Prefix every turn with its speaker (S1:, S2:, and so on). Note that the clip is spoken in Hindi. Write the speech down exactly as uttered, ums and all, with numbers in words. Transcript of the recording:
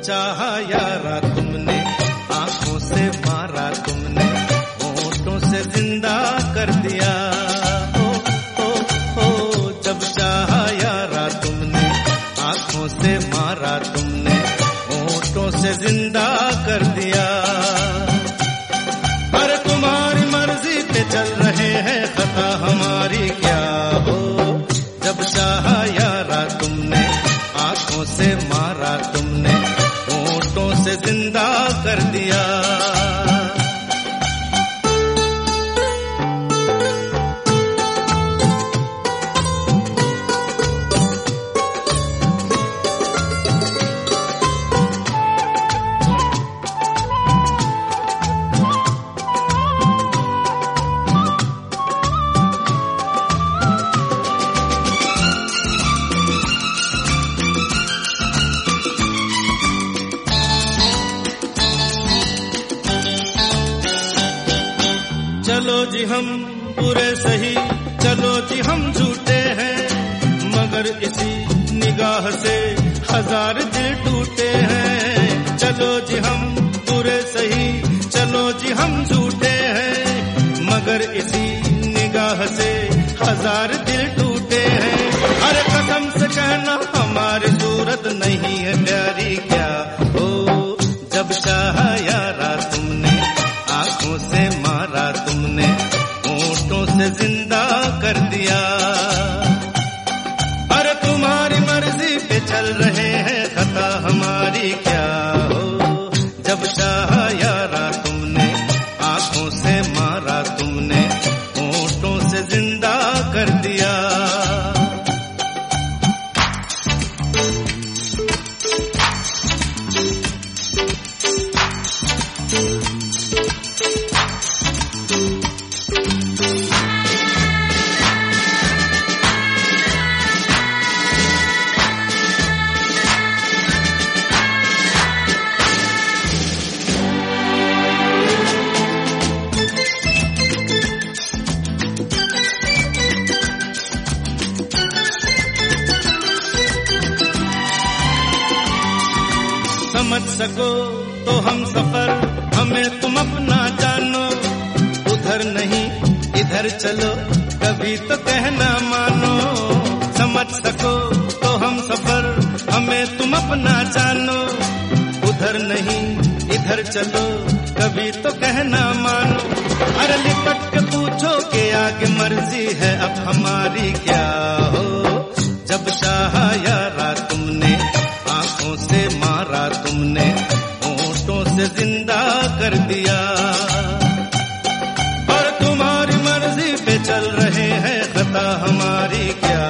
S1: चाहा यारा तुमने, आंखों से मारा तुमने, होठों से जिंदा कर दिया। ओ ओ ओ जब चाहा यारा तुमने, आंखों से मारा तुमने, होठों से जिंदा कर दिया। अरे तुम्हारी मर्जी पे चल रहे हैं, खता हमारी क्या हो। जब चाहा यारा तुमने, आंखों से मारा तुमने, होठों से जिंदा कर दिया। चलो जी हम बुरे सही, चलो जी हम झूठे हैं, मगर इसी निगाह से हजार दिल टूटे हैं। चलो जी हम बुरे सही, चलो जी हम झूठे हैं, मगर इसी निगाह से हजार दिल टूटे हैं। अरे कसम से कहना हमारी सूरत नहीं है प्यारी क्या हो। जब चाहा यारा तुमने, आंखों से मारा तुमने, होठों से जिंदा कर दिया। अरे तुम्हारी मर्जी पे चल रहे हैं, खता हमारी क्या हो। जब चाहा यारा तुमने, आंखों से मारा तुमने, होठों से जिंदा कर दिया। समझ सको तो हम सफर, हमें तुम अपना जानो। उधर नहीं इधर चलो, कभी तो कहना मानो। समझ सको तो हम सफर, हमें तुम अपना जानो। उधर नहीं इधर चलो, कभी तो कहना मानो। अरे लिपट के पूछो कि आगे मर्जी है अब हमारी क्या हो। जब चाहा यारा तुमने, आंखों से मारा तुमने, होठों से जिंदा कर दिया। और तुम्हारी मर्जी पे चल रहे हैं, खता हमारी क्या